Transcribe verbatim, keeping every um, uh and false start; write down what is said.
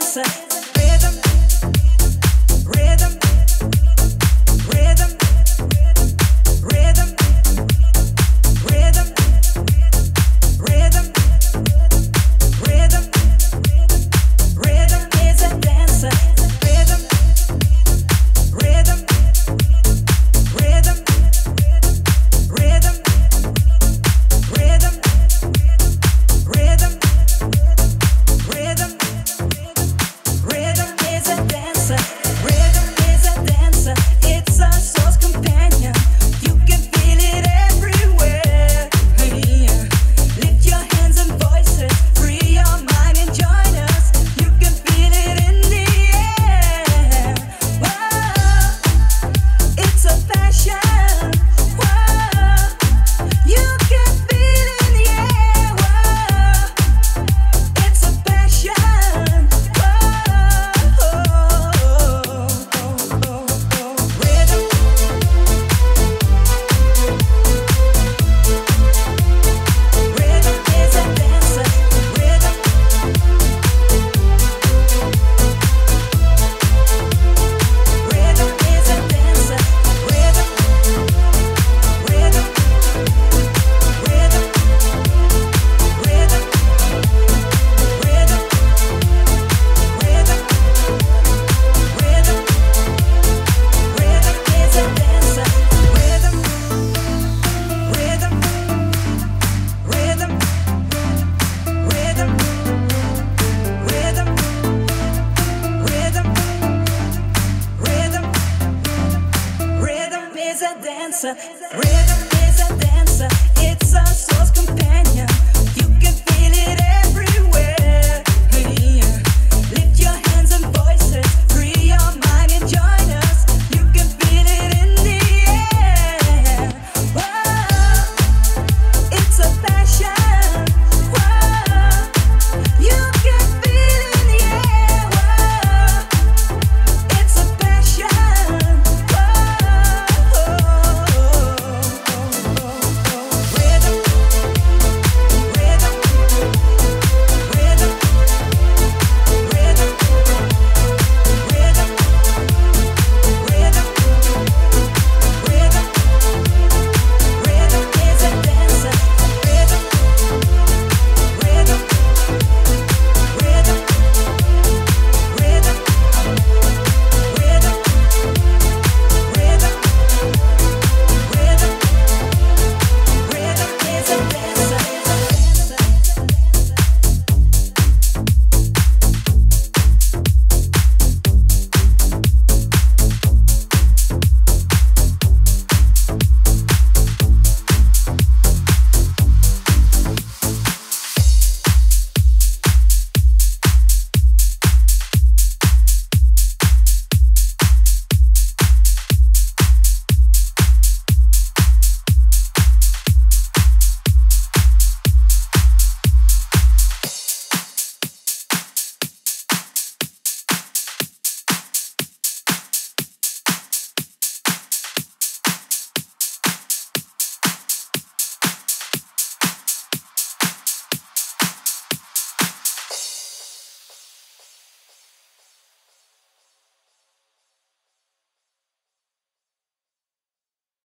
dancer. Rhythm, rhythm, rhythm, rhythm, rhythm, rhythm, rhythm, rhythm is a dancer. Rhythm, rhythm, rhythm, rhythm, rhythm, rhythm, rhythm, rhythm is a dancer. Rhythm is a dancer. It's our soul's companion. You can feel it everywhere. Yeah. Lift your hands and voices, free your mind and join us. You can feel it in the air. Whoa, it's a passion. Whoa, you can feel it in the air. Whoa, it's a passion. Whoa, rhythm, rhythm is a dancer. Rhythm, rhythm is a dancer. Rhythm, rhythm, rhythm, rhythm, rhythm, rhythm, rhythm, rhythm is a dancer. Rhythm, rhythm, rhythm, rhythm, rhythm, rhythm, rhythm, rhythm is a dancer.